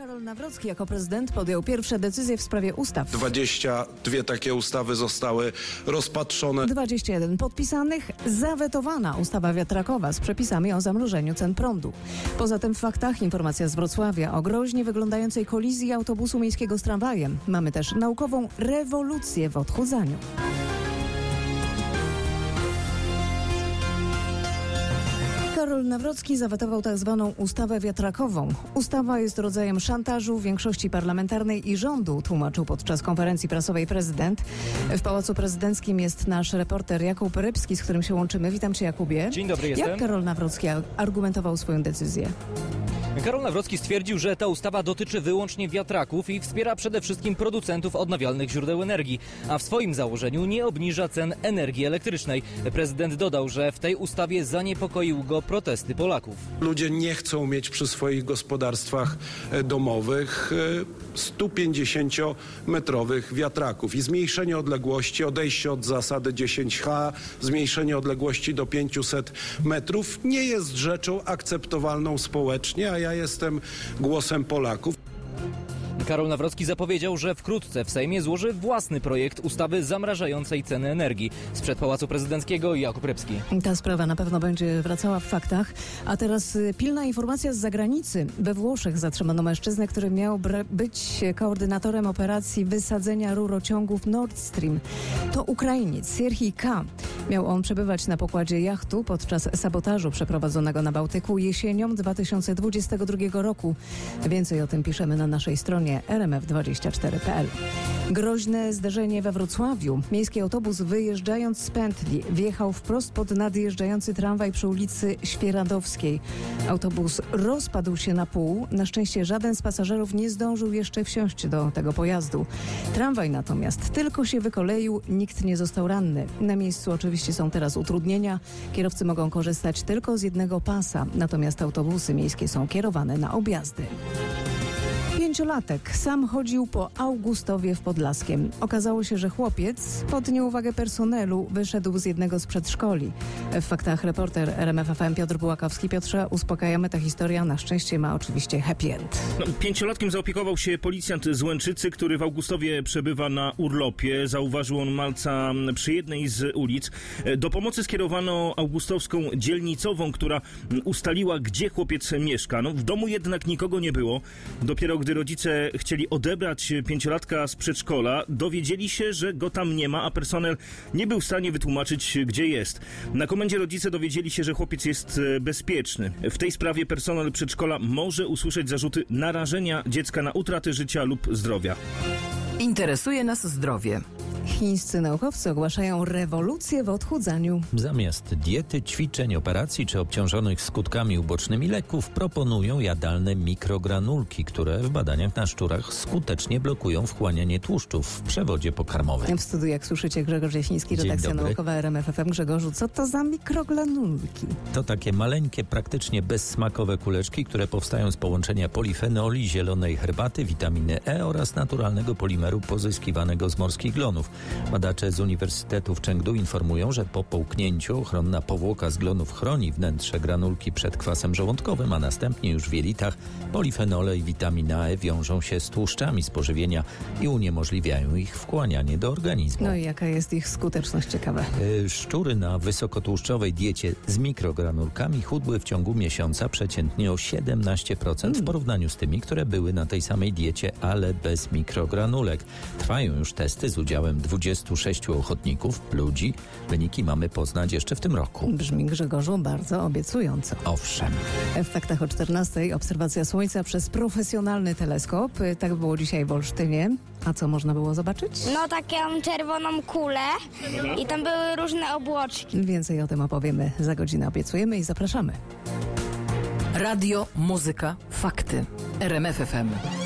Karol Nawrocki jako prezydent podjął pierwsze decyzje w sprawie ustaw. 22 takie ustawy zostały rozpatrzone. 21 podpisanych, zawetowana ustawa wiatrakowa z przepisami o zamrożeniu cen prądu. Poza tym w faktach informacja z Wrocławia o groźnie wyglądającej kolizji autobusu miejskiego z tramwajem. Mamy też naukową rewolucję w odchudzaniu. Karol Nawrocki zawetował tzw. ustawę wiatrakową. Ustawa jest rodzajem szantażu większości parlamentarnej i rządu, tłumaczył podczas konferencji prasowej prezydent. W Pałacu Prezydenckim jest nasz reporter Jakub Rybski, z którym się łączymy. Witam cię, Jakubie. Dzień dobry, jestem. Jak Karol Nawrocki argumentował swoją decyzję? Karol Nawrocki stwierdził, że ta ustawa dotyczy wyłącznie wiatraków i wspiera przede wszystkim producentów odnawialnych źródeł energii, a w swoim założeniu nie obniża cen energii elektrycznej. Prezydent dodał, że w tej ustawie zaniepokoił go protesty Polaków. Ludzie nie chcą mieć przy swoich gospodarstwach domowych 150-metrowych wiatraków i zmniejszenie odległości, odejście od zasady 10H, zmniejszenie odległości do 500 metrów nie jest rzeczą akceptowalną społecznie, a ja jestem głosem Polaków. Karol Nawrocki zapowiedział, że wkrótce w Sejmie złoży własny projekt ustawy zamrażającej ceny energii. Sprzed Pałacu Prezydenckiego Jakub Rybski. Ta sprawa na pewno będzie wracała w faktach. A teraz pilna informacja z zagranicy. We Włoszech zatrzymano mężczyznę, który miał być koordynatorem operacji wysadzenia rurociągów Nord Stream. To Ukrainiec Sierhij K. Miał on przebywać na pokładzie jachtu podczas sabotażu przeprowadzonego na Bałtyku jesienią 2022 roku. Więcej o tym piszemy na naszej stronie rmf24.pl. Groźne zderzenie we Wrocławiu. Miejski autobus wyjeżdżając z pętli wjechał wprost pod nadjeżdżający tramwaj przy ulicy Świeradowskiej. Autobus rozpadł się na pół. Na szczęście żaden z pasażerów nie zdążył jeszcze wsiąść do tego pojazdu. Tramwaj natomiast tylko się wykoleił, nikt nie został ranny. Na miejscu oczywiście są teraz utrudnienia. Kierowcy mogą korzystać tylko z jednego pasa, natomiast autobusy miejskie są kierowane na objazdy. 5-latek sam chodził po Augustowie w Podlaskiem. Okazało się, że chłopiec pod nieuwagę personelu wyszedł z jednego z przedszkoli. W faktach reporter RMF FM Piotr Bułakowski. Piotrze, uspokajamy, ta historia na szczęście ma oczywiście happy end. 5-latkiem zaopiekował się policjant z Łęczycy, który w Augustowie przebywa na urlopie. Zauważył on malca przy jednej z ulic. Do pomocy skierowano augustowską dzielnicową, która ustaliła, gdzie chłopiec mieszka. W domu jednak nikogo nie było. Dopiero gdy rodzice chcieli odebrać 5-latka z przedszkola, dowiedzieli się, że go tam nie ma, a personel nie był w stanie wytłumaczyć, gdzie jest. Na komendzie rodzice dowiedzieli się, że chłopiec jest bezpieczny. W tej sprawie personel przedszkola może usłyszeć zarzuty narażenia dziecka na utratę życia lub zdrowia. Interesuje nas zdrowie. Chińscy naukowcy ogłaszają rewolucję w odchudzaniu. Zamiast diety, ćwiczeń, operacji czy obciążonych skutkami ubocznymi leków proponują jadalne mikrogranulki, które w badaniach na szczurach skutecznie blokują wchłanianie tłuszczów w przewodzie pokarmowym. W studiu, jak słyszycie, Grzegorz Jasiński, redakcja naukowa RMF FM. Grzegorzu, co to za mikrogranulki? To takie maleńkie, praktycznie bezsmakowe kuleczki, które powstają z połączenia polifenoli, zielonej herbaty, witaminy E oraz naturalnego polimeru pozyskiwanego z morskich glonów. Badacze z Uniwersytetu w Chengdu informują, że po połknięciu ochronna powłoka z glonów chroni wnętrze granulki przed kwasem żołądkowym, a następnie już w jelitach polifenole i witamina E wiążą się z tłuszczami z pożywienia i uniemożliwiają ich wchłanianie do organizmu. No i jaka jest ich skuteczność, ciekawe? Szczury na wysokotłuszczowej diecie z mikrogranulkami chudły w ciągu miesiąca przeciętnie o 17% w porównaniu z tymi, które były na tej samej diecie, ale bez mikrogranulek. Trwają już testy z udziałem 26 ochotników, ludzi. Wyniki mamy poznać jeszcze w tym roku. Brzmi, Grzegorzu, bardzo obiecująco. Owszem. W faktach o 14:00 obserwacja Słońca przez profesjonalny teleskop. Tak było dzisiaj w Olsztynie. A co można było zobaczyć? No taką czerwoną kulę i tam były różne obłoczki. Więcej o tym opowiemy za godzinę. Obiecujemy i zapraszamy. Radio, muzyka, fakty. RMF FM.